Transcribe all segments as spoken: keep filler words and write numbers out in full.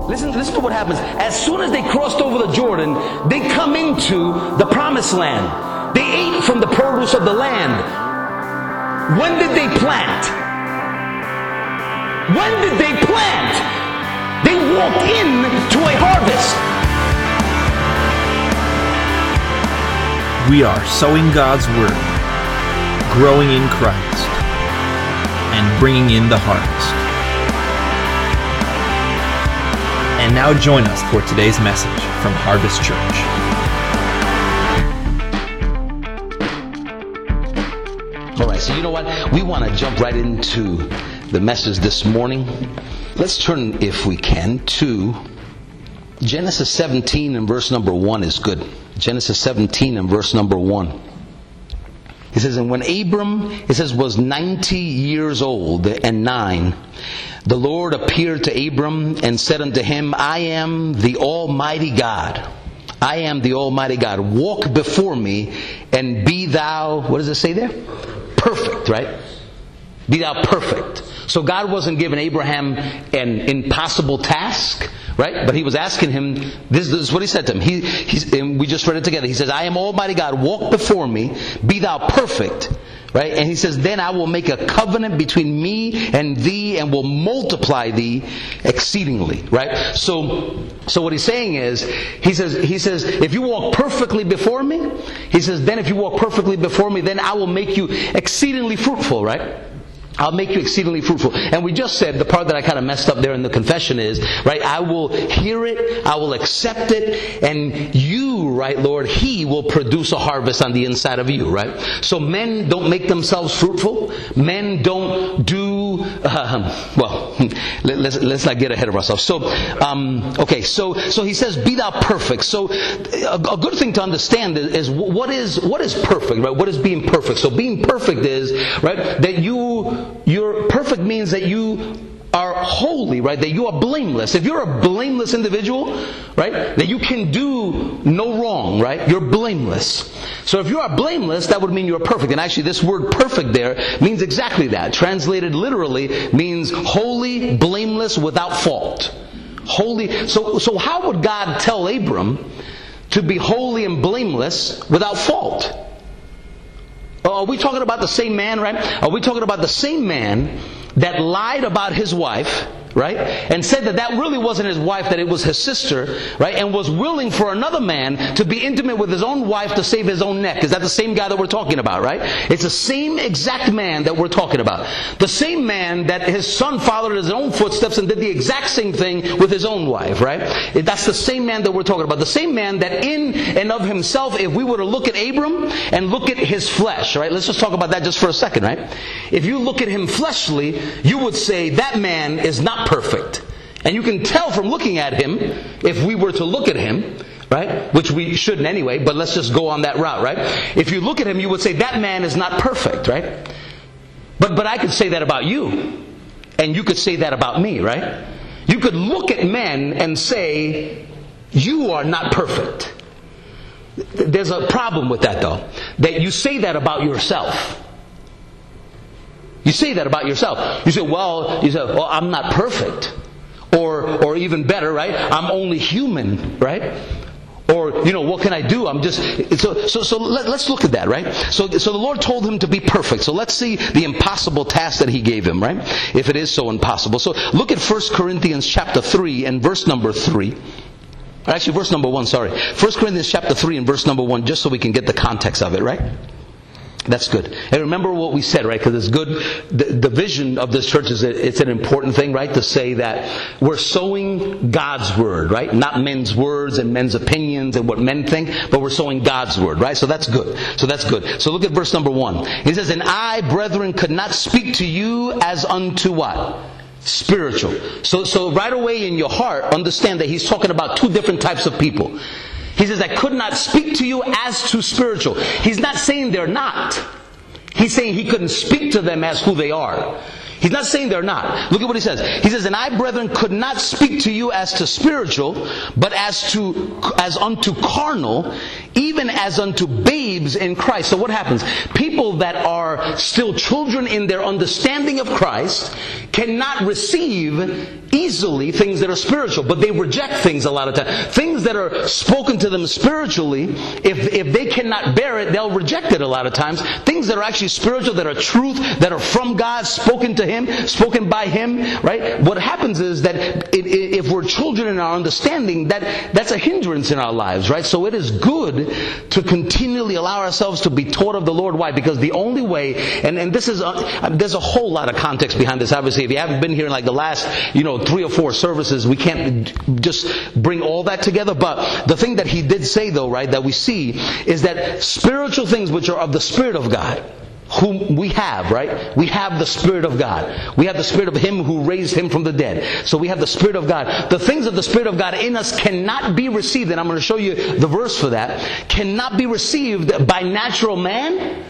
Listen, listen to what happens. As soon as they crossed over the Jordan, they come into the promised land. They ate from the produce of the land. When did they plant? When did they plant? They walked into a harvest. We are sowing God's Word, growing in Christ, and bringing in the harvest. And now join us for today's message from Harvest Church. All right, so you know what? We want to jump right into the message this morning. Let's turn, if we can, to Genesis seventeen and verse number one is good. Genesis seventeen and verse number one. It says, and when Abram, it says, was ninety years old and nine, the Lord appeared to Abram and said unto him, I am the Almighty God. I am the Almighty God. Walk before me and be thou, what does it say there? Perfect, right? Be thou perfect. So God wasn't giving Abraham an impossible task, right? But he was asking him, this, this is what he said to him. He, he's, and we just read it together. He says, I am Almighty God, walk before me, be thou perfect, right? And he says, then I will make a covenant between me and thee and will multiply thee exceedingly, right? So, so what he's saying is, he says, he says, if you walk perfectly before me, he says, then if you walk perfectly before me, then I will make you exceedingly fruitful, right? I'll make you exceedingly fruitful. And we just said, the part that I kind of messed up there in the confession is, right, I will hear it, I will accept it, and you, right, Lord, He will produce a harvest on the inside of you, right? So men don't make themselves fruitful. Men don't do, uh, well, let's, let's not get ahead of ourselves. So, um, okay, so, so he says, be thou perfect. So a, a good thing to understand is, is what is, what is perfect, right? What is being perfect? So being perfect is, right, that you, You're perfect means that you are holy, right? That you are blameless. If you're a blameless individual, right? That you can do no wrong, right? You're blameless. So if you are blameless, that would mean you're perfect. And actually this word perfect there means exactly that. Translated literally means holy, blameless, without fault. Holy. So, so how would God tell Abram to be holy and blameless without fault? Are we talking about the same man, right? Are we talking about the same man that lied about his wife, right? And said that that really wasn't his wife, that it was his sister, right? And was willing for another man to be intimate with his own wife to save his own neck. Is that the same guy that we're talking about, right? It's the same exact man that we're talking about. The same man that his son followed his own footsteps and did the exact same thing with his own wife, right? That's the same man that we're talking about. The same man that in and of himself, if we were to look at Abram and look at his flesh, right? Let's just talk about that just for a second, right? If you look at him fleshly, you would say that man is not perfect. And you can tell from looking at him, if we were to look at him, right? Which we shouldn't anyway, but let's just go on that route, right? If you look at him, you would say that man is not perfect, right? But but I could say that about you. And you could say that about me, right? You could look at men and say, you are not perfect. There's a problem with that though. That you say that about yourself. You say that about yourself. You say, well, you say, well, I'm not perfect. Or or even better, right? I'm only human, right? Or, you know, what can I do? I'm just, so, so, so let, let's look at that, right? So, so the Lord told him to be perfect. So let's see the impossible task that He gave him, right? If it is so impossible. So look at First Corinthians chapter three and verse number three. Actually, verse number one, sorry. First Corinthians chapter three and verse number one, just so we can get the context of it, right? That's good. And remember what we said, right? Because it's good. The, the vision of this church is a, it's an important thing, right? To say that we're sowing God's word, right? Not men's words and men's opinions and what men think, but we're sowing God's word, right? So that's good. So that's good. So look at verse number one. He says, and I, brethren, could not speak to you as unto what? Spiritual. So, so right away in your heart, understand that he's talking about two different types of people. He says, I could not speak to you as to spiritual. He's not saying they're not. He's saying he couldn't speak to them as who they are. He's not saying they're not. Look at what he says. He says, and I, brethren, could not speak to you as to spiritual, but as to as unto carnal, even as unto babes in Christ. So what happens? People that are still children in their understanding of Christ cannot receive easily things that are spiritual, but they reject things a lot of times. Things that are spoken to them spiritually, if, if they cannot bear it, they'll reject it a lot of times. Things that are actually spiritual, that are truth, that are from God, spoken to Him, spoken by Him, right? What happens is that it, it, if we're children in our understanding, that that's a hindrance in our lives, right? So it is good to continually allow ourselves to be taught of the Lord. Why? Because the only way, and, and this is, a, there's a whole lot of context behind this. Obviously, if you haven't been here in like the last, you know, three or four services, we can't just bring all that together. But the thing that he did say, though, right, that we see is that spiritual things which are of the Spirit of God, whom we have, right? We have the Spirit of God. We have the Spirit of Him who raised Him from the dead. So we have the Spirit of God. The things of the Spirit of God in us cannot be received, and I'm going to show you the verse for that, cannot be received by natural man.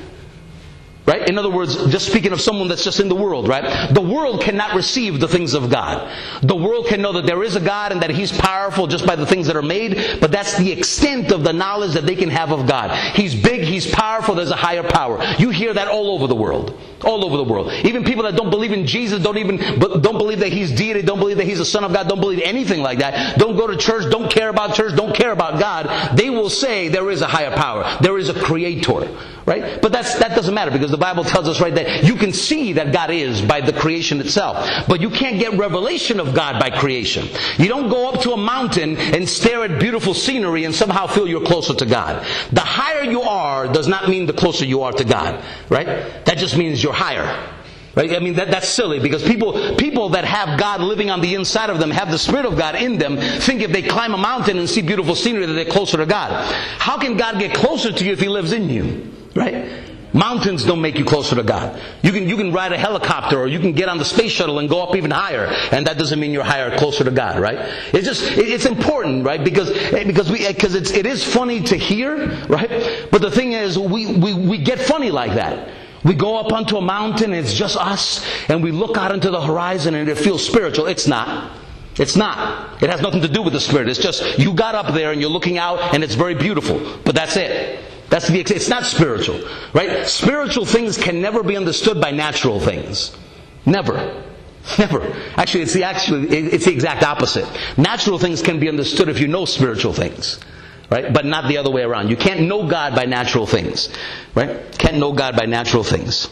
Right? In other words, just speaking of someone that's just in the world, right? The world cannot receive the things of God. The world can know that there is a God and that He's powerful just by the things that are made, but that's the extent of the knowledge that they can have of God. He's big, He's powerful, there's a higher power. You hear that all over the world. All over the world. Even people that don't believe in Jesus, don't even, don't believe that He's deity, don't believe that He's the Son of God, don't believe anything like that, don't go to church, don't care about church, don't care about God, they will say there is a higher power. There is a creator. Right? But that's, that doesn't matter, because the Bible tells us, right, that you can see that God is by the creation itself. But you can't get revelation of God by creation. You don't go up to a mountain and stare at beautiful scenery and somehow feel you're closer to God. The higher you are does not mean the closer you are to God. Right? That just means you're higher. Right? I mean, that, that's silly, because people people that have God living on the inside of them, have the Spirit of God in them, think if they climb a mountain and see beautiful scenery that they're closer to God. How can God get closer to you if He lives in you? Right? Mountains don't make you closer to God. You can you can ride a helicopter, or you can get on the space shuttle and go up even higher, and that doesn't mean you're higher, closer to God, right? It's just it's important, right? Because because we because it's it is funny to hear, right? But the thing is, we we we get funny like that. We go up onto a mountain and it's just us, and we look out into the horizon and it feels spiritual. It's not. It's not. It has nothing to do with the Spirit. It's just you got up there and you're looking out and it's very beautiful. But that's it. That's the, it's not spiritual, right? Spiritual things can never be understood by natural things. Never. Never. Actually, it's the actually it's the exact opposite. Natural things can be understood if you know spiritual things. Right? But not the other way around. You can't know God by natural things. Right? Can't know God by natural things.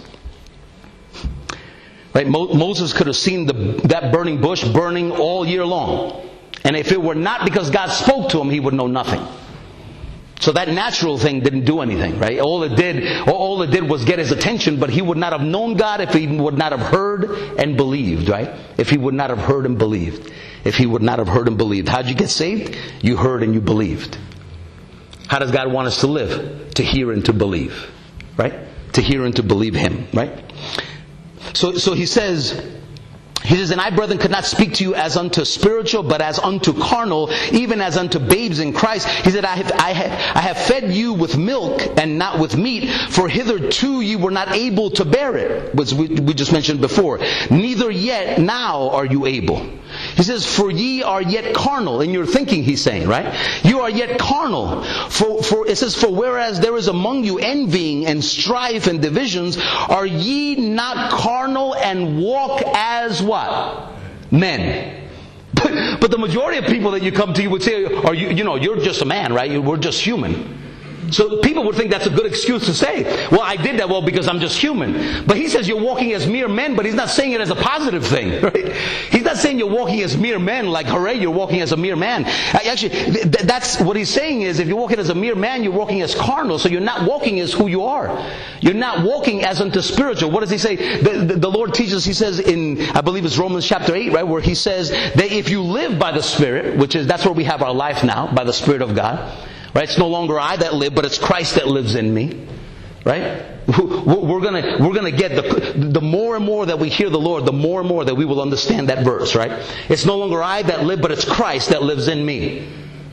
Right? Mo- Moses could have seen the, that burning bush burning all year long. And if it were not because God spoke to him, he would know nothing. So that natural thing didn't do anything, right? All it did, all it did was get his attention, but he would not have known God if he would not have heard and believed, right? If he would not have heard and believed. If he would not have heard and believed. How'd you get saved? You heard and you believed. How does God want us to live? To hear and to believe, right? To hear and to believe Him, right? So, so he says, He says, and I, brethren, could not speak to you as unto spiritual, but as unto carnal, even as unto babes in Christ. He said, I have, I have, I have fed you with milk and not with meat, for hitherto you were not able to bear it, which we, we just mentioned before. Neither yet now are you able. He says, for ye are yet carnal. In your thinking, he's saying, right? You are yet carnal. For, for it says, for whereas there is among you envying and strife and divisions, are ye not carnal and walk as what? Men. But, but the majority of people that you come to, you would say, are you, you know, you're just a man, right? We're just human. So people would think that's a good excuse to say, well, I did that well because I'm just human. But he says you're walking as mere men, but he's not saying it as a positive thing, right? He's not saying you're walking as mere men, like, hooray, you're walking as a mere man. Actually, th- that's what he's saying is, if you're walking as a mere man, you're walking as carnal, so you're not walking as who you are. You're not walking as unto spiritual. What does he say? The, the, the Lord teaches, he says in, I believe it's Romans chapter eight, right, where he says that if you live by the Spirit, which is, that's where we have our life now, by the Spirit of God, right? It's no longer I that live, but it's Christ that lives in me. Right? We're gonna we're gonna get the the more and more that we hear the Lord, the more and more that we will understand that verse. Right? It's no longer I that live, but it's Christ that lives in me.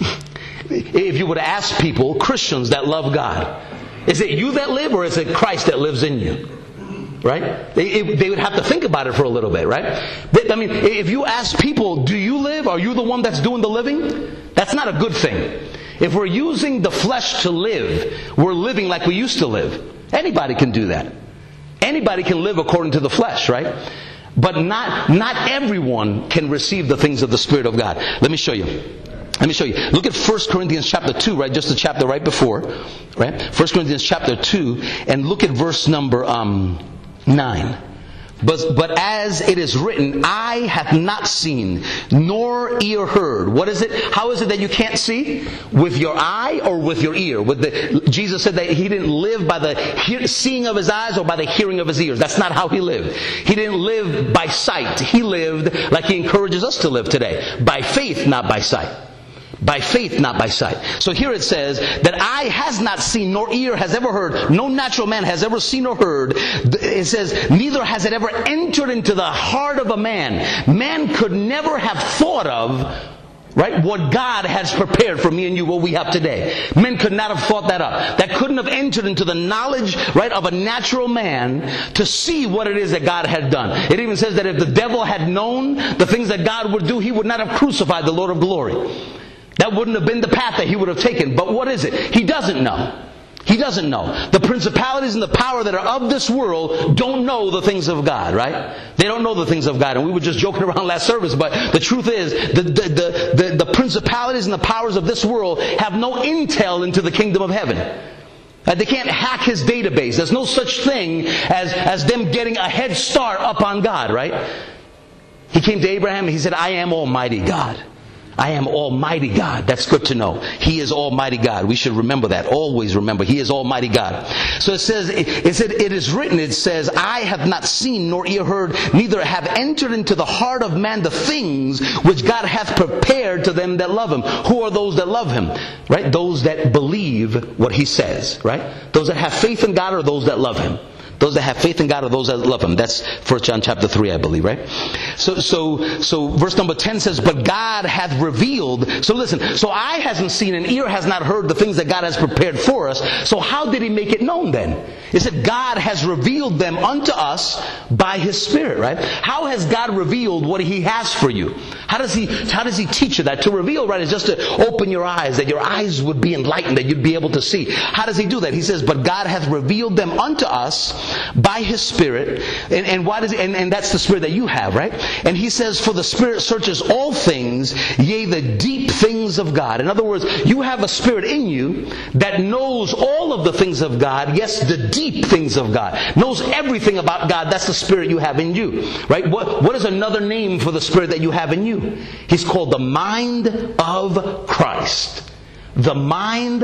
If you would ask people, Christians that love God, is it you that live, or is it Christ that lives in you? Right? They, they would have to think about it for a little bit, right? I mean, if you ask people, do you live? Are you the one that's doing the living? That's not a good thing. If we're using the flesh to live, we're living like we used to live. Anybody can do that. Anybody can live according to the flesh, right? But not, not everyone can receive the things of the Spirit of God. Let me show you. Let me show you. Look at First Corinthians chapter two, right? Just the chapter right before, right? First Corinthians chapter two, and look at verse number um, nine. But, but as it is written, eye hath not seen, nor ear heard. What is it? How is it that you can't see? With your eye or with your ear? With the, Jesus said that He didn't live by the hear, seeing of His eyes or by the hearing of His ears. That's not how He lived. He didn't live by sight. He lived like He encourages us to live today. By faith, not by sight. By faith, not by sight. So here it says that eye has not seen, nor ear has ever heard, no natural man has ever seen or heard. It says, neither has it ever entered into the heart of a man. Man could never have thought of, right, what God has prepared for me and you, what we have today. Men could not have thought that up. That couldn't have entered into the knowledge, right, of a natural man to see what it is that God had done. It even says that if the devil had known the things that God would do, he would not have crucified the Lord of glory. That wouldn't have been the path that he would have taken. But what is it? He doesn't know. He doesn't know. The principalities and the power that are of this world don't know the things of God, right? They don't know the things of God. And we were just joking around last service, but the truth is, the, the, the, the, the principalities and the powers of this world have no intel into the kingdom of heaven. Uh, they can't hack His database. There's no such thing as, as them getting a head start up on God, right? He came to Abraham and He said, I am Almighty God. I am Almighty God. That's good to know. He is Almighty God. We should remember that. Always remember, He is Almighty God. So it says, it said, it is written, it says, I have not seen nor ear heard, neither have entered into the heart of man the things which God hath prepared to them that love Him. Who are those that love Him? Right? Those that believe what He says. Right? Those that have faith in God are those that love Him. Those that have faith in God are those that love Him. That's First John chapter three, I believe, right? So, so, so verse number ten says, but God hath revealed. So listen, so eye hasn't seen and ear has not heard the things that God has prepared for us. So how did He make it known then? It said God has revealed them unto us by His Spirit, right? How has God revealed what He has for you? How does He, how does He teach you that? To reveal, right, is just to open your eyes, that your eyes would be enlightened, that you'd be able to see. How does He do that? He says, but God hath revealed them unto us by His Spirit. And, and why does and, and that's the Spirit that you have, right? And He says, for the Spirit searches all things, yea, the deep things of God. In other words, you have a Spirit in you that knows all of the things of God. Yes, the deep things of God. Knows everything about God. That's the Spirit you have in you, right? What, what is another name for the Spirit that you have in you? He's called the mind of Christ. The mind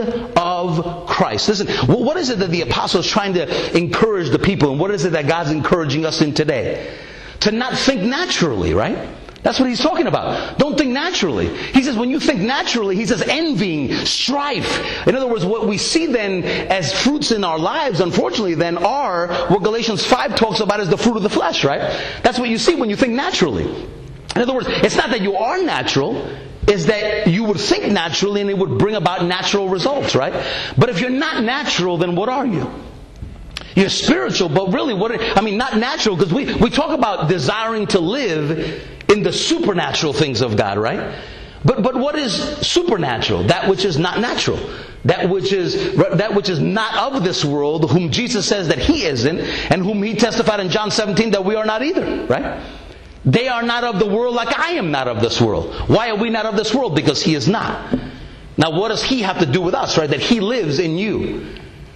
of Christ. Listen, what is it that the apostle is trying to encourage the people, and what is it that God's encouraging us in today? To not think naturally, right? That's what he's talking about. Don't think naturally. He says when you think naturally, he says envying, strife. In other words, what we see then as fruits in our lives, unfortunately, then are what Galatians five talks about as the fruit of the flesh, right? That's what you see when you think naturally. In other words, it's not that you are natural, is that you would think naturally and it would bring about natural results, right? But if you're not natural, then what are you? You're spiritual, but really what, I mean, not natural, because we, we talk about desiring to live in the supernatural things of God, right? But but what is supernatural? That which is not natural. That which is that which is not of this world, whom Jesus says that He isn't, and whom He testified in John seventeen that we are not either, right? They are not of the world like I am not of this world. Why are we not of this world? Because He is not. Now what does He have to do with us, right? That He lives in you.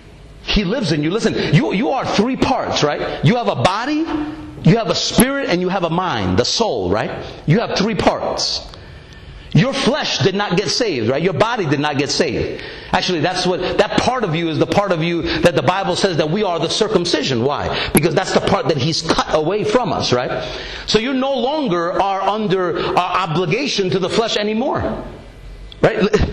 He lives in you. Listen, you, you are three parts, right? You have a body, you have a spirit, and you have a mind, the soul, right? You have three parts. Your flesh did not get saved, right? Your body did not get saved. Actually, that's what, that part of you is the part of you that the Bible says that we are the circumcision. Why? Because that's the part that He's cut away from us, right? So you no longer are under our obligation to the flesh anymore. Right?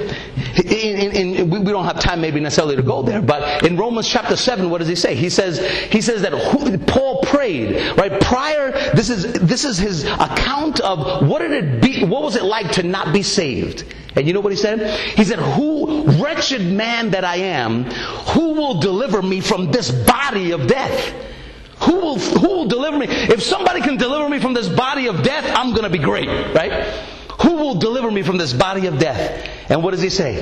In, in, in, we don't have time maybe necessarily to go there, but in Romans chapter seven, what does he say? He says, he says that who, Paul prayed, right? Prior, this is, this is his account of what did it be, what was it like to not be saved? And you know what he said? He said, who, wretched man that I am, who will deliver me from this body of death? Who will, who will deliver me? If somebody can deliver me from this body of death, I'm going to be great, right? Who will deliver me from this body of death? And what does he say?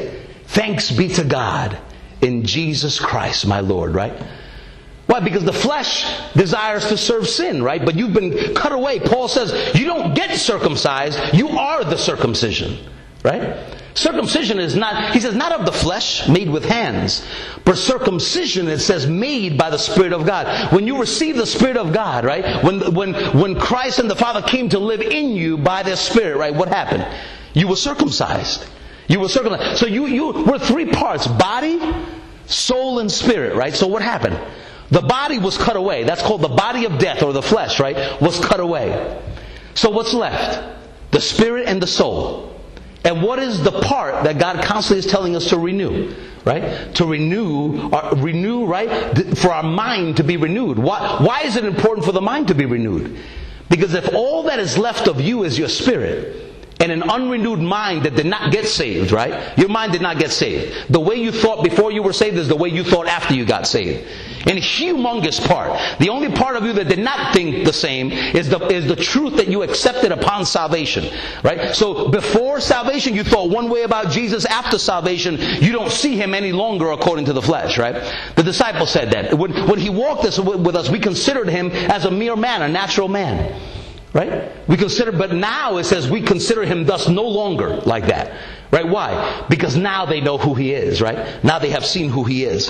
Thanks be to God in Jesus Christ, my Lord, right? Why? Because the flesh desires to serve sin, right? But you've been cut away. Paul says, you don't get circumcised, you are the circumcision, right? Circumcision is not, he says, not of the flesh, made with hands, but circumcision, it says, made by the Spirit of God. When you receive the Spirit of God, right? When, when, when Christ and the Father came to live in you by their Spirit, right? What happened? You were circumcised. You were circumcised. So you, you were three parts: body, soul, and spirit, right? So what happened? The body was cut away. That's called the body of death, or the flesh, right? Was cut away. So what's left? The spirit and the soul. And what is the part that God constantly is telling us to renew? Right? To renew, or renew, right? For our mind to be renewed. Why, why is it important for the mind to be renewed? Because if all that is left of you is your spirit, and an unrenewed mind that did not get saved, right? Your mind did not get saved. The way you thought before you were saved is the way you thought after you got saved. And humongous part, the only part of you that did not think the same is the is the truth that you accepted upon salvation, right? So before salvation you thought one way about Jesus. After salvation you don't see Him any longer according to the flesh, right? The disciple said that. When, when He walked this with us, we considered Him as a mere man, a natural man. Right? We consider, but now it says we consider Him thus no longer like that. Right? Why? Because now they know who He is, right? Now they have seen who He is.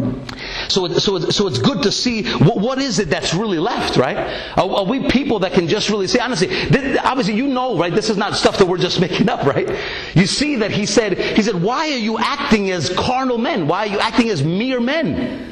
So, so, so it's good to see what, what is it that's really left, right? Are, are we people that can just really say, honestly, this, obviously you know, right? This is not stuff that we're just making up, right? You see that He said, He said, why are you acting as carnal men? Why are you acting as mere men?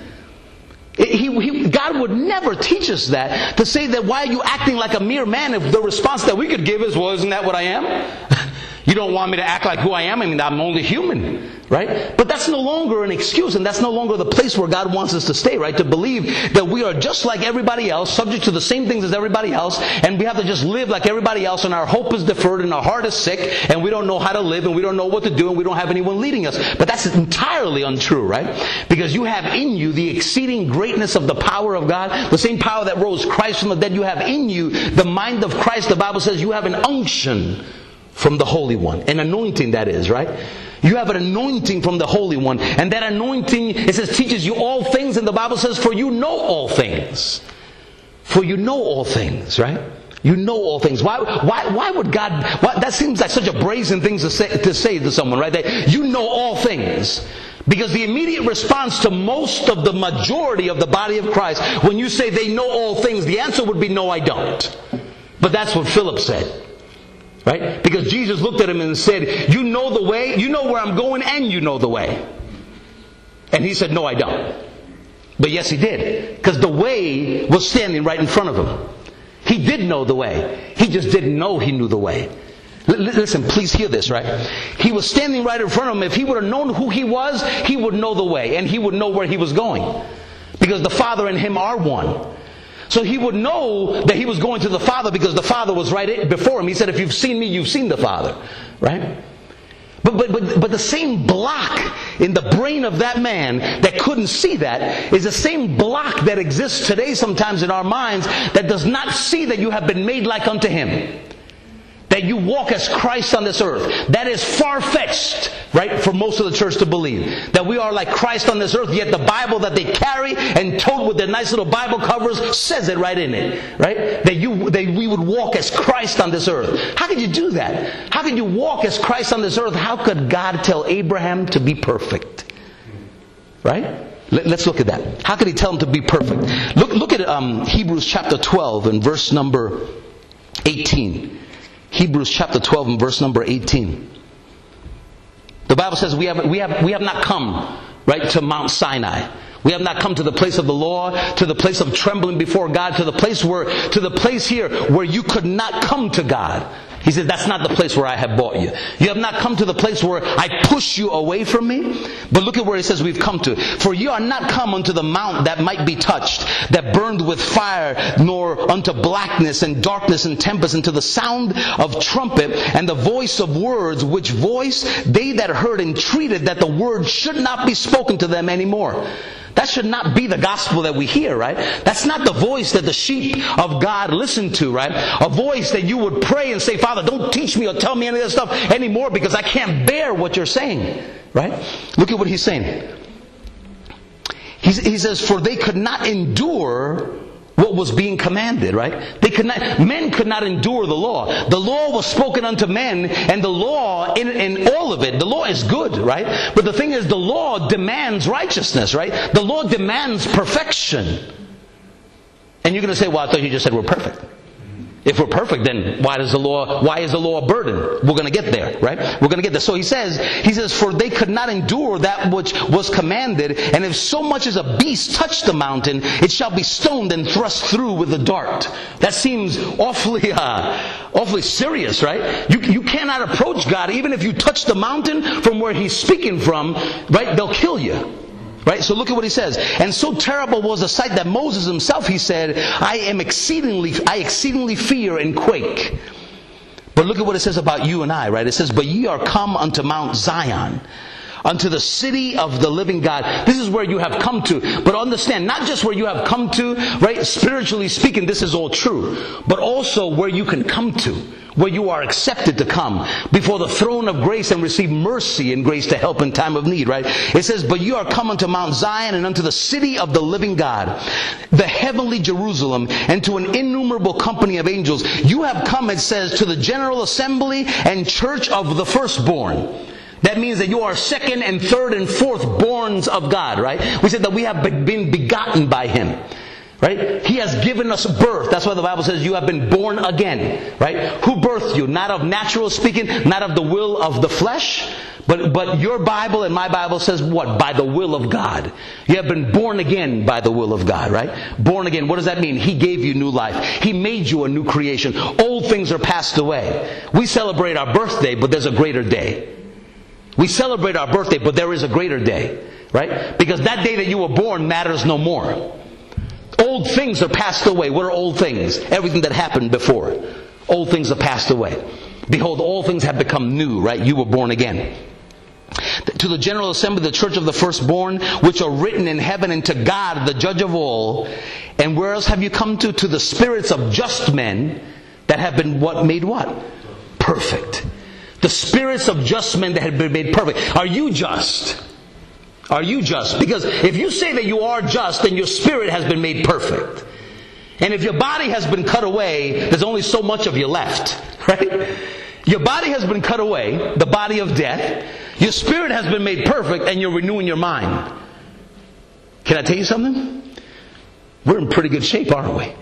He, he, God would never teach us that, to say that why are you acting like a mere man, if the response that we could give is, well, isn't that what I am? You don't want me to act like who I am? I mean, I'm only human, right? But that's no longer an excuse, and that's no longer the place where God wants us to stay, right? To believe that we are just like everybody else, subject to the same things as everybody else, and we have to just live like everybody else, and our hope is deferred, and our heart is sick, and we don't know how to live, and we don't know what to do, and we don't have anyone leading us. But that's entirely untrue, right? Because you have in you the exceeding greatness of the power of God, the same power that rose Christ from the dead. You have in you the mind of Christ. The Bible says you have an unction from the Holy One. An anointing, that is, right? You have an anointing from the Holy One. And that anointing, it says, teaches you all things. And the Bible says, for you know all things. For you know all things, right? You know all things. Why Why? Why would God... Why, that seems like such a brazen thing to say, to say to someone, right? That you know all things. Because the immediate response to most of the majority of the body of Christ, when you say they know all things, the answer would be, no, I don't. But that's what Philip said. Right? Because Jesus looked at him and said, you know the way, you know where I'm going, and you know the way. And he said, no, I don't. But yes, he did. Because the way was standing right in front of him. He did know the way. He just didn't know he knew the way. L- listen, please hear this, right? He was standing right in front of him. If he would have known who he was, he would know the way. And he would know where he was going. Because the Father and him are one. So he would know that he was going to the Father because the Father was right before him. He said, if you've seen me, you've seen the Father. Right? But, but, but, but the same block in the brain of that man that couldn't see that is the same block that exists today sometimes in our minds that does not see that you have been made like unto Him. That you walk as Christ on this earth. That is far-fetched, right, for most of the church to believe. That we are like Christ on this earth, yet the Bible that they carry and tote with their nice little Bible covers says it right in it. Right? That you that we would walk as Christ on this earth. How could you do that? How could you walk as Christ on this earth? How could God tell Abraham to be perfect? Right? Let's look at that. How could He tell him to be perfect? Look, look at um, Hebrews chapter twelve and verse number eighteen. Hebrews chapter twelve and verse number eighteen. The Bible says we have we have we have not come, right, to Mount Sinai. We have not come to the place of the law, to the place of trembling before God, to the place where to the place here where you could not come to God. He said, that's not the place where I have brought you. You have not come to the place where I push you away from me. But look at where He says we've come to. For you are not come unto the mount that might be touched, that burned with fire, nor unto blackness and darkness and tempest, and to the sound of trumpet and the voice of words, which voice they that heard entreated that the word should not be spoken to them anymore. That should not be the gospel that we hear, right? That's not the voice that the sheep of God listen to, right? A voice that you would pray and say, Father, don't teach me or tell me any of this stuff anymore because I can't bear what you're saying. Right? Look at what he's saying. He's, he says, for they could not endure what was being commanded, right? They could not, men could not endure the law. The law was spoken unto men, and the law, in, in all of it, the law is good, right? But the thing is, the law demands righteousness, right? The law demands perfection. And you're going to say, well, I thought you just said we're perfect. If we're perfect, then why does the law, why is the law a burden? We're going to get there, right? We're going to get there. So he says, he says, for they could not endure that which was commanded, and if so much as a beast touch the mountain, it shall be stoned and thrust through with a dart. That seems awfully, uh, awfully serious, right? You, you cannot approach God, even if you touch the mountain from where he's speaking from, right? They'll kill you. Right? So look at what he says. And so terrible was the sight that Moses himself, he said, I am exceedingly, I exceedingly fear and quake. But look at what it says about you and I, right? It says, but ye are come unto Mount Zion, unto the city of the living God. This is where you have come to. But understand, not just where you have come to, right? Spiritually speaking, this is all true. But also where you can come to, where you are accepted to come before the throne of grace and receive mercy and grace to help in time of need, right? It says, but you are come unto Mount Zion and unto the city of the living God, the heavenly Jerusalem, and to an innumerable company of angels. You have come, it says, to the general assembly and church of the firstborn. That means that you are second and third and fourth borns of God, right? We said that we have been begotten by Him, right? He has given us birth. That's why the Bible says you have been born again, right? Who birthed you? Not of natural speaking, not of the will of the flesh, but, but your Bible and my Bible says what? By the will of God. You have been born again by the will of God, right? Born again. What does that mean? He gave you new life. He made you a new creation. Old things are passed away. We celebrate our birthday, but there's a greater day. We celebrate our birthday, but there is a greater day, right? Because that day that you were born matters no more. Old things are passed away. What are old things? Everything that happened before. Old things are passed away. Behold, all things have become new, right? You were born again. To the general assembly, the church of the firstborn, which are written in heaven, and to God, the judge of all. And where else have you come to? To the spirits of just men that have been what? Made what? Perfect. The spirits of just men that have been made perfect. Are you just? Are you just? Because if you say that you are just, then your spirit has been made perfect. And if your body has been cut away, there's only so much of you left. Right? Your body has been cut away, the body of death. Your spirit has been made perfect, and you're renewing your mind. Can I tell you something? We're in pretty good shape, aren't we?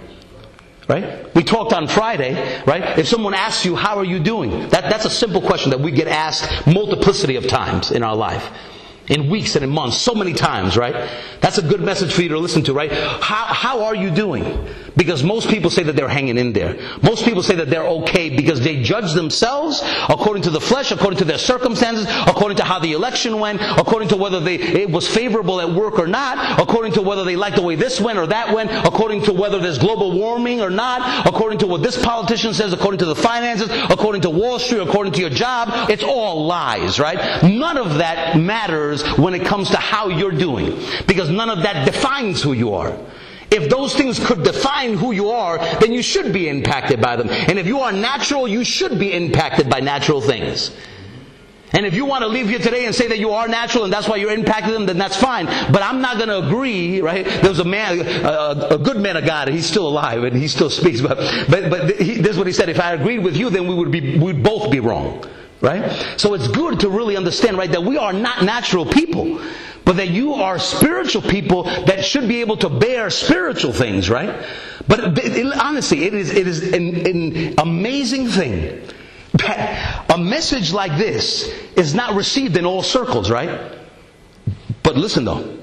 Right? We talked on Friday, right? If someone asks you, how are you doing? That, that's a simple question that we get asked multiplicity of times in our life. In weeks and in months, so many times, right? That's a good message for you to listen to, right? How, how are you doing? Because most people say that they're hanging in there. Most people say that they're okay because they judge themselves according to the flesh, according to their circumstances, according to how the election went, according to whether they, it was favorable at work or not, according to whether they like the way this went or that went, according to whether there's global warming or not, according to what this politician says, according to the finances, according to Wall Street, according to your job. It's all lies, right? None of that matters when it comes to how you're doing, because none of that defines who you are. If those things could define who you are, then you should be impacted by them. And if you are natural, you should be impacted by natural things. And if you want to leave here today and say that you are natural and that's why you're impacted them, then that's fine. But I'm not going to agree, right? There was a man, a, a good man of God, and he's still alive and he still speaks. But but, but he, this is what he said: if I agreed with you, then we would be we'd both be wrong. Right? So it's good to really understand, right, that we are not natural people, but that you are spiritual people that should be able to bear spiritual things, right? But it, it, honestly, it is it is an, an amazing thing that a message like this is not received in all circles, right? But listen though,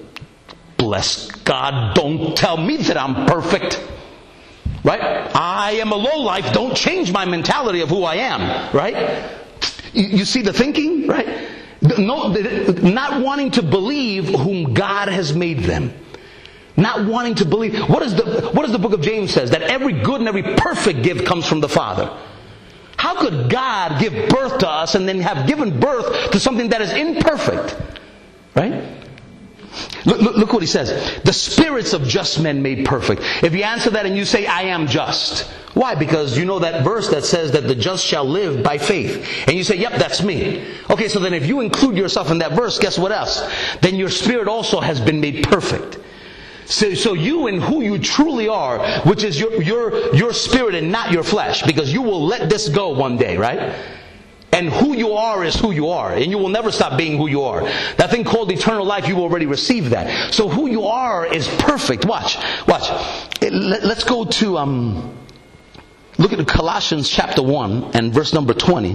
bless God, don't tell me that I'm perfect. Right? I am a lowlife. Don't change my mentality of who I am, right? You see the thinking, right? No, not wanting to believe whom God has made them. Not wanting to believe. What is the what does the book of James says? That every good and every perfect gift comes from the Father. How could God give birth to us and then have given birth to something that is imperfect? Right? Look, look, look what he says. The spirits of just men made perfect. If you answer that and you say, I am just. Why? Because you know that verse that says that the just shall live by faith. And you say, yep, that's me. Okay, so then if you include yourself in that verse, guess what else? Then your spirit also has been made perfect. So, so you and who you truly are, which is your, your, your spirit and not your flesh, because you will let this go one day, right? And who you are is who you are. And you will never stop being who you are. That thing called eternal life, you already received that. So who you are is perfect. Watch. Watch. Let's go to, um, look at Colossians chapter one and verse number twenty.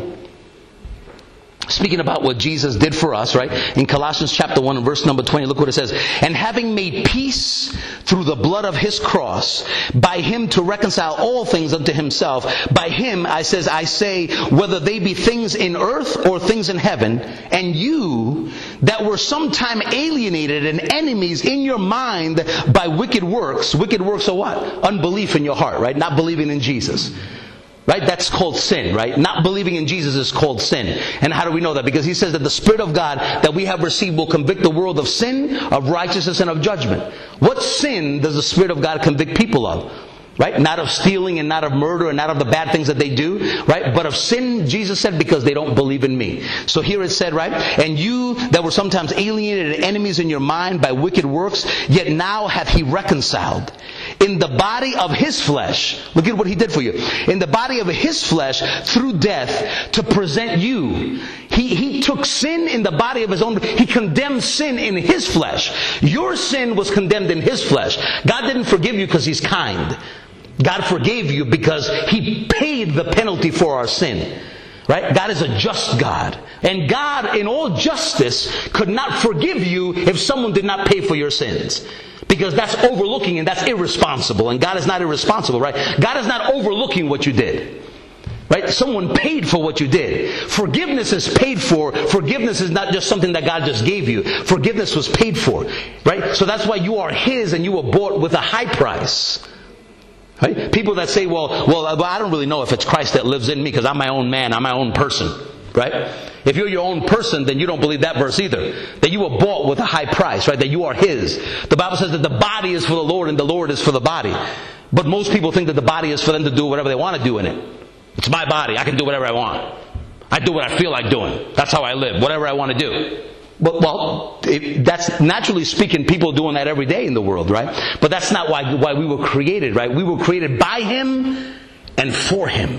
Speaking about what Jesus did for us, right? In Colossians chapter one and verse number twenty, look what it says. And having made peace through the blood of His cross, by Him to reconcile all things unto Himself. By Him, I says, I say, whether they be things in earth or things in heaven. And you that were sometime alienated and enemies in your mind by wicked works. Wicked works are what? Unbelief in your heart, right? Not believing in Jesus. Right? That's called sin, right? Not believing in Jesus is called sin. And how do we know that? Because He says that the Spirit of God that we have received will convict the world of sin, of righteousness, and of judgment. What sin does the Spirit of God convict people of? Right? Not of stealing and not of murder and not of the bad things that they do. Right? But of sin, Jesus said, because they don't believe in me. So here it said, right? And you that were sometimes alienated and enemies in your mind by wicked works, yet now hath He reconciled in the body of His flesh. Look at what He did for you. In the body of His flesh through death to present you. He, he took sin in the body of His own. He condemned sin in His flesh. Your sin was condemned in His flesh. God didn't forgive you because He's kind. God forgave you because He paid the penalty for our sin. Right? God is a just God. And God, in all justice, could not forgive you if someone did not pay for your sins. Because that's overlooking and that's irresponsible. And God is not irresponsible, right? God is not overlooking what you did. Right? Someone paid for what you did. Forgiveness is paid for. Forgiveness is not just something that God just gave you. Forgiveness was paid for. Right? So that's why you are His and you were bought with a high price. Right? People that say, well, well, I don't really know if it's Christ that lives in me because I'm my own man, I'm my own person. Right? If you're your own person, then you don't believe that verse either. That you were bought with a high price, right? That you are His. The Bible says that the body is for the Lord and the Lord is for the body. But most people think that the body is for them to do whatever they want to do in it. It's my body. I can do whatever I want. I do what I feel like doing. That's how I live. Whatever I want to do. But, well, it, that's naturally speaking, people doing that every day in the world, right? But that's not why, why we were created, right? We were created by Him and for Him.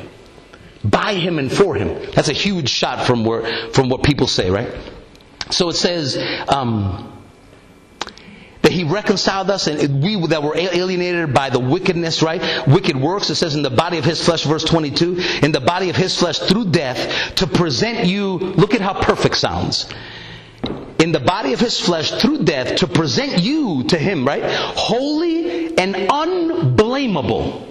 By Him and for Him. That's a huge shot from where, from what people say, right? So it says um, that He reconciled us, and we that were alienated by the wickedness, right? Wicked works. It says in the body of His flesh, verse twenty-two, in the body of His flesh through death to present you. Look at how perfect sounds. In the body of His flesh through death to present you to Him, right? Holy and unblameable.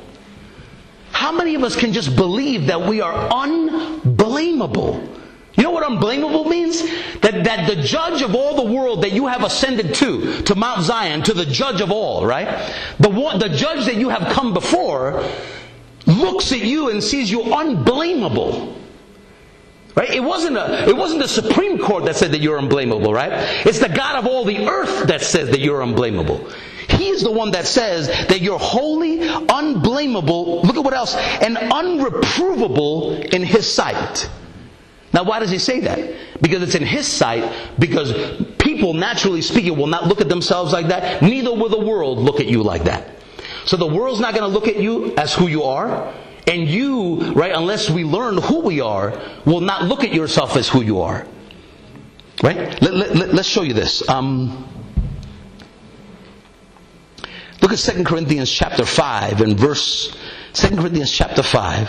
How many of us can just believe that we are unblameable? You know what unblameable means? That, that the judge of all the world that you have ascended to, to Mount Zion, to the judge of all, right? The one, the judge that you have come before looks at you and sees you unblameable. Right? It wasn't a, it wasn't the Supreme Court that said that you're unblameable, right? It's the God of all the earth that says that you're unblameable. He is the one that says that you're holy, unblameable, look at what else, and unreprovable in His sight. Now why does He say that? Because it's in His sight, because people, naturally speaking, will not look at themselves like that, neither will the world look at you like that. So the world's not going to look at you as who you are, and you, right, unless we learn who we are, will not look at yourself as who you are. Right? Let, let, let, let's show you this. Um... Look at Second Corinthians chapter five and verse, Second Corinthians chapter five,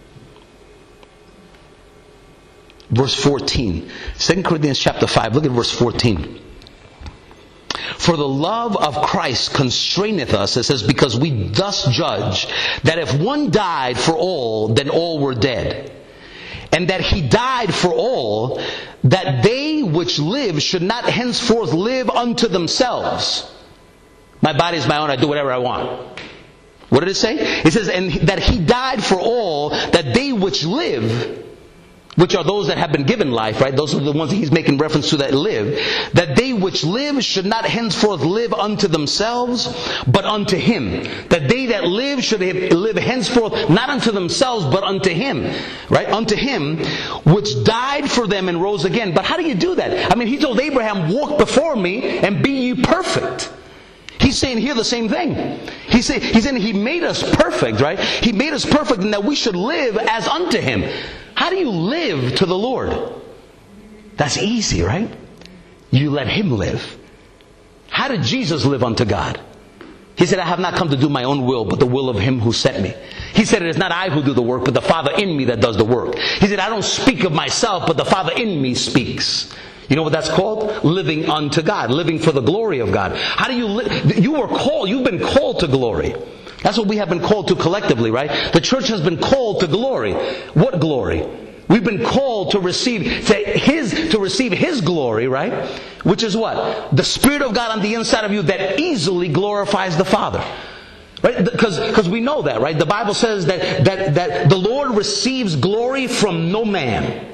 verse fourteen. Second Corinthians chapter five, look at verse fourteen. For the love of Christ constraineth us, it says, because we thus judge, that if one died for all, then all were dead. And that He died for all, that they which live should not henceforth live unto themselves. My body is my own, I do whatever I want. What did it say? It says, and that He died for all, that they which live which are those that have been given life, right? Those are the ones that he's making reference to that live. That they which live should not henceforth live unto themselves, but unto him. That they that live should live henceforth not unto themselves, but unto him. Right? Unto him, which died for them and rose again. But how do you do that? I mean, he told Abraham, walk before me and be ye perfect. He's saying here the same thing. He's saying, he's saying he made us perfect, right? He made us perfect and that we should live as unto him. How do you live to the Lord? That's easy, right? You let him live. How did Jesus live unto God? He said, I have not come to do my own will, but the will of him who sent me. He said, it is not I who do the work, but the Father in me that does the work. He said, I don't speak of myself, but the Father in me speaks. You know what that's called? Living unto God. Living for the glory of God. How do you live? You were called, you've been called to glory. That's what we have been called to collectively, right? The church has been called to glory. What glory? We've been called to receive to his to receive his glory, right? Which is what? The Spirit of God on the inside of you that easily glorifies the Father. Right? Because because we know that, right? The Bible says that, that, that the Lord receives glory from no man.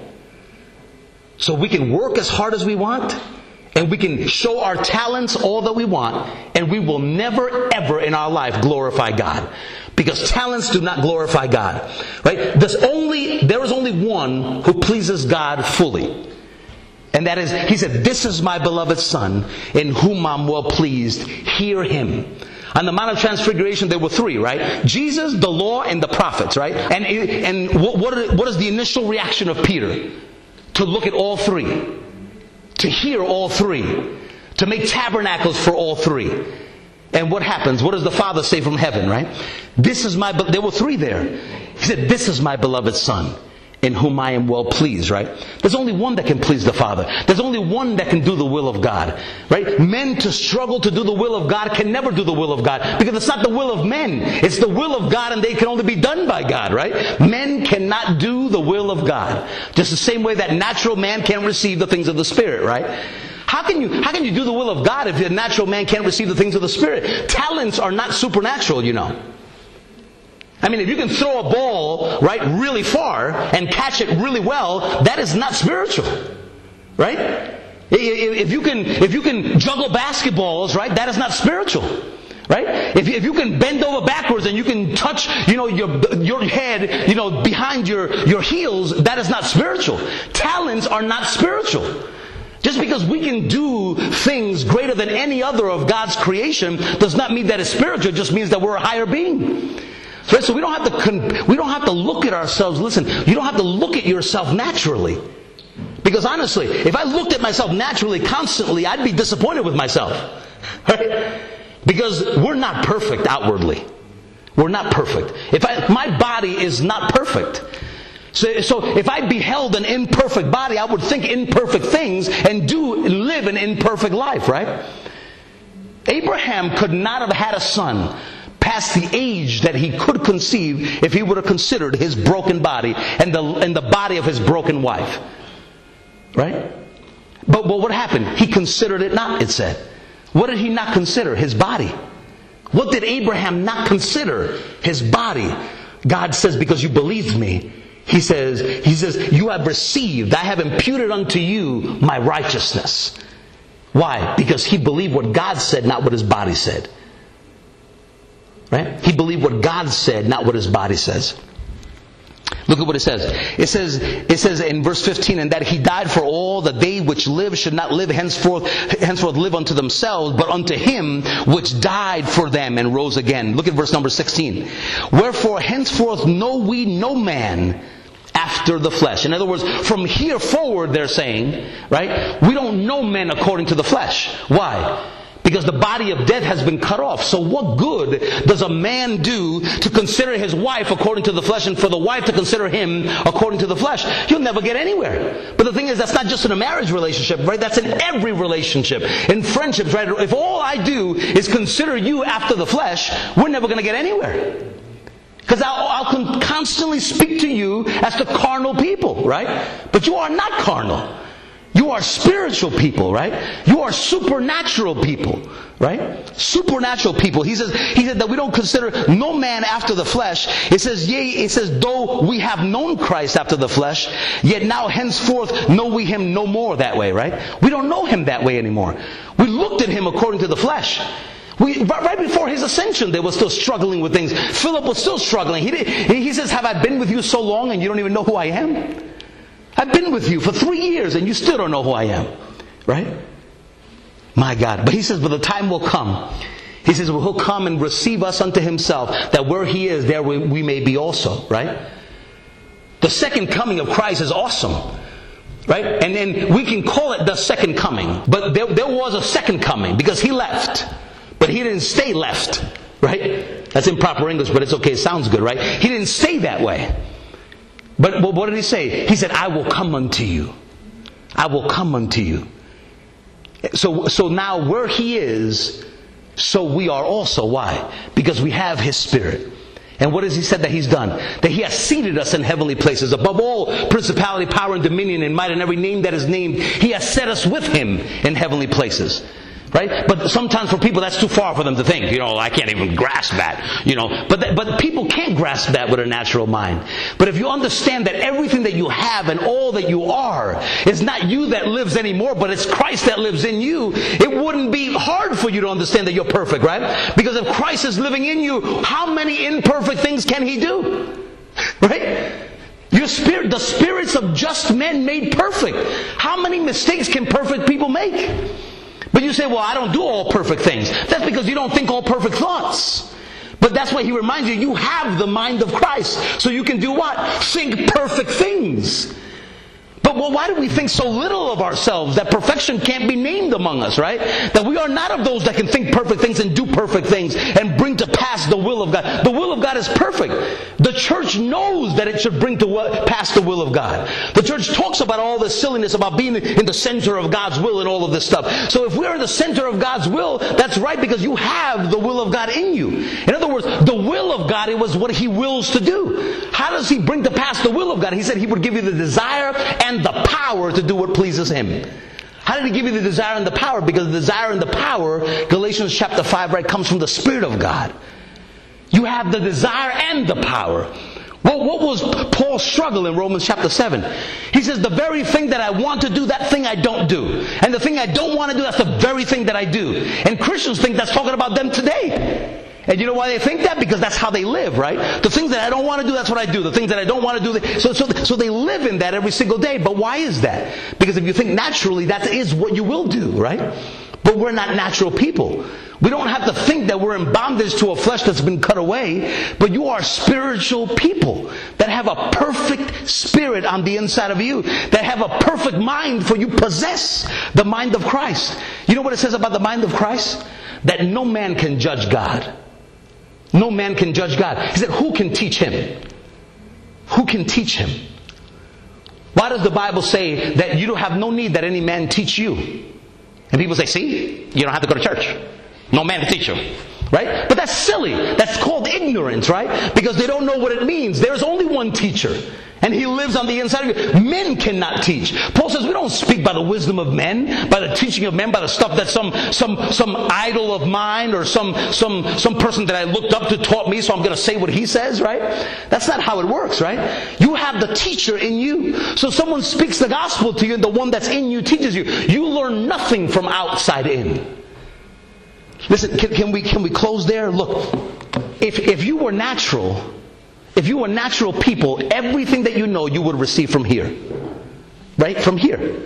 So we can work as hard as we want, and we can show our talents all that we want, and we will never ever in our life glorify God. Because talents do not glorify God. Right? There's only, there is only one who pleases God fully. And that is, he said, this is my beloved Son, in whom I'm well pleased. Hear him. On the Mount of Transfiguration, there were three, right? Jesus, the law, and the prophets, right? And, and what, what is the initial reaction of Peter? To look at all three. To hear all three. To make tabernacles for all three. And what happens? What does the Father say from heaven, right? This is my, there were three there. He said, this is my beloved Son, in whom I am well pleased, right? There's only one that can please the Father. There's only one that can do the will of God, right? Men to struggle to do the will of God can never do the will of God, because it's not the will of men. It's the will of God, and they can only be done by God, right? Men cannot do the will of God. Just the same way that natural man can't receive the things of the Spirit, right? How can you, how can you do the will of God if the natural man can't receive the things of the Spirit? Talents are not supernatural, you know. I mean, if you can throw a ball, right, really far and catch it really well, that is not spiritual. Right? If you can, if you can juggle basketballs, right, that is not spiritual. Right? If, if you can bend over backwards and you can touch, you know, your, your head, you know, behind your, your heels, that is not spiritual. Talents are not spiritual. Just because we can do things greater than any other of God's creation does not mean that it's spiritual. It just means that we're a higher being. So, so we don't have to con- we don't have to look at ourselves. Listen, you don't have to look at yourself naturally. Because honestly, if I looked at myself naturally constantly, I'd be disappointed with myself. Right? Because we're not perfect outwardly. We're not perfect. If I, my body is not perfect. So, so if I beheld an imperfect body, I would think imperfect things and do live an imperfect life, right? Abraham could not have had a son past the age that he could conceive if he would have considered his broken body and the, and the body of his broken wife. Right? But, but what happened? He considered it not, it said. What did he not consider? His body. What did Abraham not consider? His body. God says, because you believed me. He says, he says, you have received, I have imputed unto you my righteousness. Why? Because he believed what God said, not what his body said. Right? He believed what God said, not what his body says. Look at what it says. It says, it says in verse fifteen, and that he died for all, that they which live should not live henceforth, henceforth live unto themselves, but unto him which died for them and rose again. Look at verse number sixteen. Wherefore henceforth know we no man after the flesh. In other words, from here forward, they're saying, right, we don't know men according to the flesh. Why? Because the body of death has been cut off. So what good does a man do to consider his wife according to the flesh, and for the wife to consider him according to the flesh? He'll never get anywhere. But the thing is, that's not just in a marriage relationship, right? That's in every relationship. In friendships, right? If all I do is consider you after the flesh, we're never going to get anywhere. Because I'll, I'll constantly speak to you as to carnal people, right? But you are not carnal. You You are spiritual people, right? You are supernatural people, right? Supernatural people. He says, he said that we don't consider no man after the flesh. It says, yea, it says, though we have known Christ after the flesh, yet now henceforth know we him no more that way, right? We don't know him that way anymore. We looked at him according to the flesh. We, right before his ascension, they were still struggling with things. Philip was still struggling. He, did, he says, have I been with you so long and you don't even know who I am? I've been with you for three years and you still don't know who I am. Right? My God. But he says, but the time will come. He says, well, he'll come and receive us unto himself, that where he is, there we, we may be also. Right? The second coming of Christ is awesome. Right? And then we can call it the second coming. But there, there was a second coming because he left. But he didn't stay left. Right? That's improper English, but it's okay. It sounds good, right? He didn't stay that way. But what did he say? He said, I will come unto you. I will come unto you. So, so now where he is, so we are also. Why? Because we have his Spirit. And what has he said that he's done? That he has seated us in heavenly places. Above all principality, power, and dominion, and might, and every name that is named, he has set us with him in heavenly places. Right? But sometimes for people that's too far for them to think. You know, I can't even grasp that. You know, but that, but people can't grasp that with a natural mind. But if you understand that everything that you have and all that you are is not you that lives anymore, but it's Christ that lives in you, it wouldn't be hard for you to understand that you're perfect, right? Because if Christ is living in you, how many imperfect things can he do? Right? Your spirit, the spirits of just men made perfect. How many mistakes can perfect people make? But you say, well, I don't do all perfect things. That's because you don't think all perfect thoughts. But that's why he reminds you, you have the mind of Christ. So you can do what? Think perfect things. But well, why do we think so little of ourselves that perfection can't be named among us, right? That we are not of those that can think perfect things and do perfect things and bring to pass the will of God. The will of God is perfect. The church knows that it should bring to pass the will of God. The church talks about all this silliness about being in the center of God's will and all of this stuff. So if we're in the center of God's will, that's right, because you have the will of God in you. In other words, the will of God, it was what he wills to do. How does he bring to pass the will of God? He said he would give you the desire and the power to do what pleases him. How did he give you the desire and the power? Because the desire and the power, Galatians chapter five, right, comes from the Spirit of God. You have the desire and the power. Well, what was Paul's struggle in Romans chapter seven? He says, the very thing that I want to do, that thing I don't do. And the thing I don't want to do, that's the very thing that I do. And Christians think that's talking about them today. And you know why they think that? Because that's how they live, right? The things that I don't want to do, that's what I do. The things that I don't want to do, they, so, so, so they live in that every single day. But why is that? Because if you think naturally, that is what you will do, right? But we're not natural people. We don't have to think that we're in bondage to a flesh that's been cut away. But you are spiritual people that have a perfect spirit on the inside of you. That have a perfect mind, for you possess the mind of Christ. You know what it says about the mind of Christ? That no man can judge God. No man can judge God. He said, who can teach him? Who can teach him? Why does the Bible say that you don't have no need that any man teach you? And people say, see, you don't have to go to church. No man to teach you. Right? But that's silly. That's called ignorance, right? Because they don't know what it means. There's only one teacher. And he lives on the inside of you. Men cannot teach. Paul says we don't speak by the wisdom of men, by the teaching of men, by the stuff that some some some idol of mine or some some some person that I looked up to taught me, so I'm going to say what he says, right? That's not how it works, right? You have the teacher in you. So someone speaks the gospel to you, and the one that's in you teaches you. You learn nothing from outside in. Listen, can, can we can we close there? Look, if if you were natural, if you were natural people, everything that you know you would receive from here, right? From here.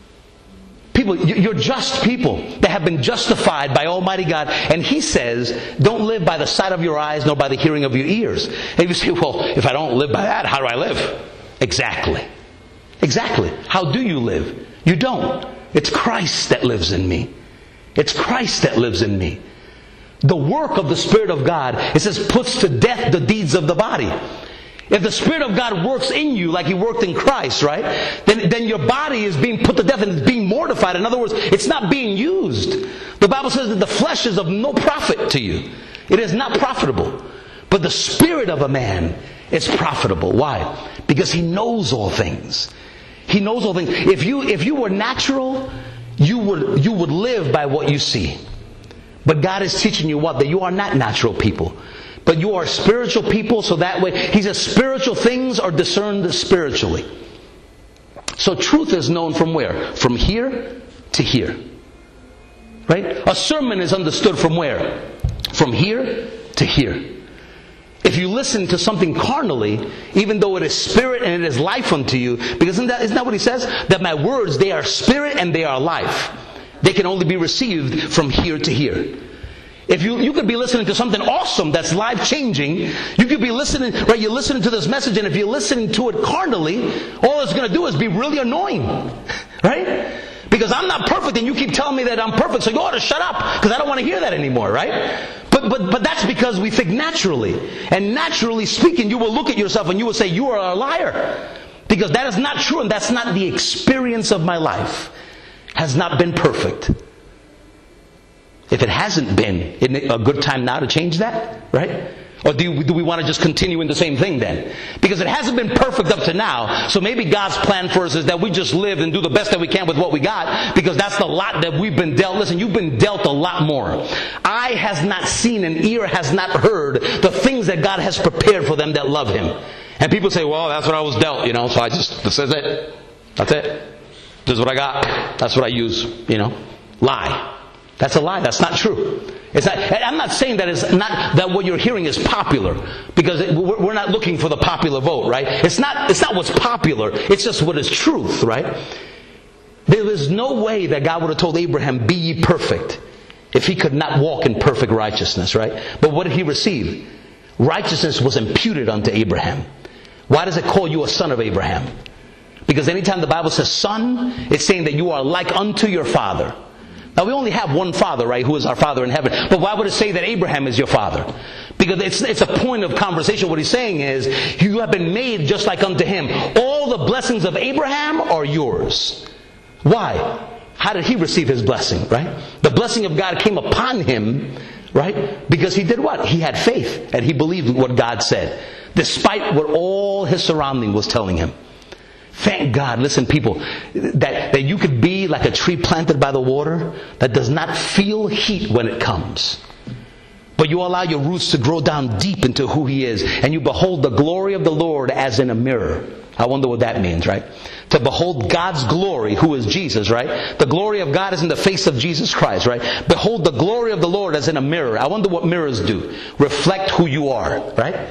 People, you're just people that have been justified by Almighty God, and He says, "Don't live by the sight of your eyes, nor by the hearing of your ears." And you say, "Well, if I don't live by that, how do I live?" Exactly, exactly. How do you live? You don't. It's Christ that lives in me. It's Christ that lives in me. The work of the Spirit of God, it says, puts to death the deeds of the body. If the Spirit of God works in you like He worked in Christ, right? Then, then your body is being put to death and it's being mortified. In other words, it's not being used. The Bible says that the flesh is of no profit to you. It is not profitable. But the spirit of a man is profitable. Why? Because he knows all things. He knows all things. If you if you were natural, you would you would live by what you see. But God is teaching you what? That you are not natural people. But you are spiritual people, so that way, He says spiritual things are discerned spiritually. So truth is known from where? From here to here. Right? A sermon is understood from where? From here to here. If you listen to something carnally, even though it is spirit and it is life unto you, because isn't that, isn't that what He says? That my words, they are spirit and they are life. They can only be received from here to here. If you, you could be listening to something awesome that's life-changing, you could be listening, right, you're listening to this message, and if you're listening to it carnally, all it's going to do is be really annoying. Right? Because I'm not perfect, and you keep telling me that I'm perfect, so you ought to shut up, because I don't want to hear that anymore, right? But, but, but that's because we think naturally. And naturally speaking, you will look at yourself and you will say, you are a liar. Because that is not true, and that's not the experience of my life. Has not been perfect. If it hasn't been, isn't it a good time now to change that? Right? Or do, you, do we want to just continue in the same thing then? Because it hasn't been perfect up to now, so maybe God's plan for us is that we just live and do the best that we can with what we got, because that's the lot that we've been dealt. Listen, you've been dealt a lot more. Eye has not seen and ear has not heard the things that God has prepared for them that love Him. And people say, well, that's what I was dealt, you know, so I just, this is it. That's it. This is what I got. That's what I use, you know. Lie. That's a lie. That's not true. It's not, I'm not saying that it's not that what you're hearing is popular, because it, we're not looking for the popular vote, right? It's not. It's not what's popular. It's just what is truth, right? There is no way that God would have told Abraham, "Be ye perfect," if he could not walk in perfect righteousness, right? But what did he receive? Righteousness was imputed unto Abraham. Why does it call you a son of Abraham? Because anytime the Bible says son, it's saying that you are like unto your father. Now we only have one father, right, who is our Father in heaven. But why would it say that Abraham is your father? Because it's, it's a point of conversation. What he's saying is, you have been made just like unto him. All the blessings of Abraham are yours. Why? How did he receive his blessing, right? The blessing of God came upon him, right? Because he did what? He had faith, and he believed what God said, despite what all his surrounding was telling him. Thank God, listen people, that, that you could be like a tree planted by the water that does not feel heat when it comes. But you allow your roots to grow down deep into who He is, and you behold the glory of the Lord as in a mirror. I wonder what that means, right? To behold God's glory, who is Jesus, right? The glory of God is in the face of Jesus Christ, right? Behold the glory of the Lord as in a mirror. I wonder what mirrors do. Reflect who you are, right?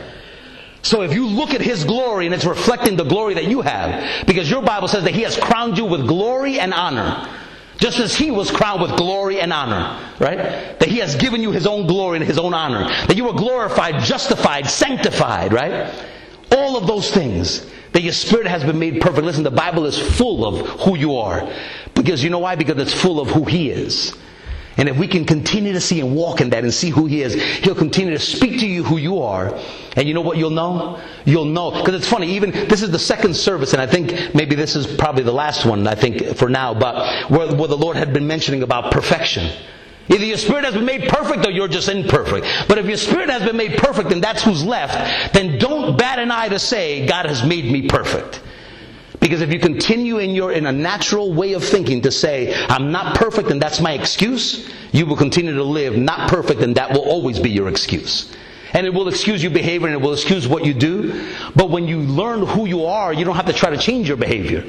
So if you look at His glory and it's reflecting the glory that you have, because your Bible says that He has crowned you with glory and honor, just as He was crowned with glory and honor, right? That He has given you His own glory and His own honor. That you were glorified, justified, sanctified, right? All of those things. That your spirit has been made perfect. Listen, the Bible is full of who you are. Because you know why? Because it's full of who He is. And if we can continue to see and walk in that and see who He is, He'll continue to speak to you who you are. And you know what you'll know? You'll know. Because it's funny, even this is the second service, and I think maybe this is probably the last one, I think, for now, but where, where the Lord had been mentioning about perfection. Either your spirit has been made perfect or you're just imperfect. But if your spirit has been made perfect and that's who's left, then don't bat an eye to say, God has made me perfect. Because if you continue in your in a natural way of thinking to say, I'm not perfect and that's my excuse, you will continue to live not perfect, and that will always be your excuse. And it will excuse your behavior and it will excuse what you do. But when you learn who you are, you don't have to try to change your behavior.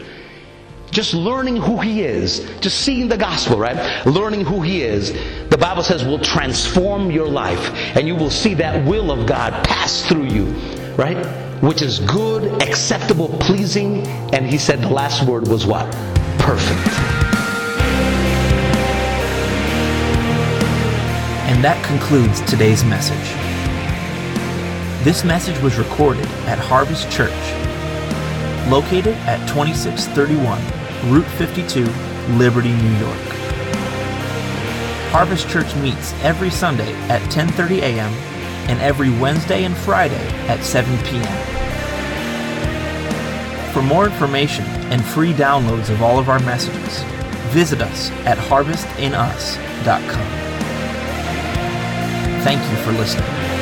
Just learning who He is, just seeing the gospel, right? Learning who He is, the Bible says, will transform your life. And you will see that will of God pass through you, right? Which is good, acceptable, pleasing, and He said the last word was what? Perfect. And that concludes today's message. This message was recorded at Harvest Church, located at twenty-six thirty-one Route fifty-two, Liberty, New York. Harvest Church meets every Sunday at ten thirty a.m. and every Wednesday and Friday at seven p.m. For more information and free downloads of all of our messages, visit us at harvest in us dot com. Thank you for listening.